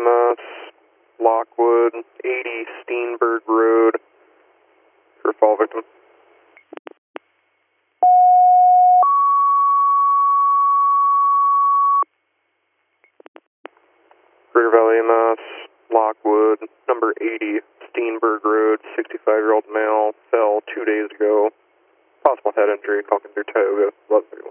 EMS, Lockwood, 80 Steenberg Road, for fall victim. Greater Valley EMS, Lockwood, number 80 Steenberg Road, 65-year-old male, fell 2 days ago. Possible head injury, talking through Tioga, 1131.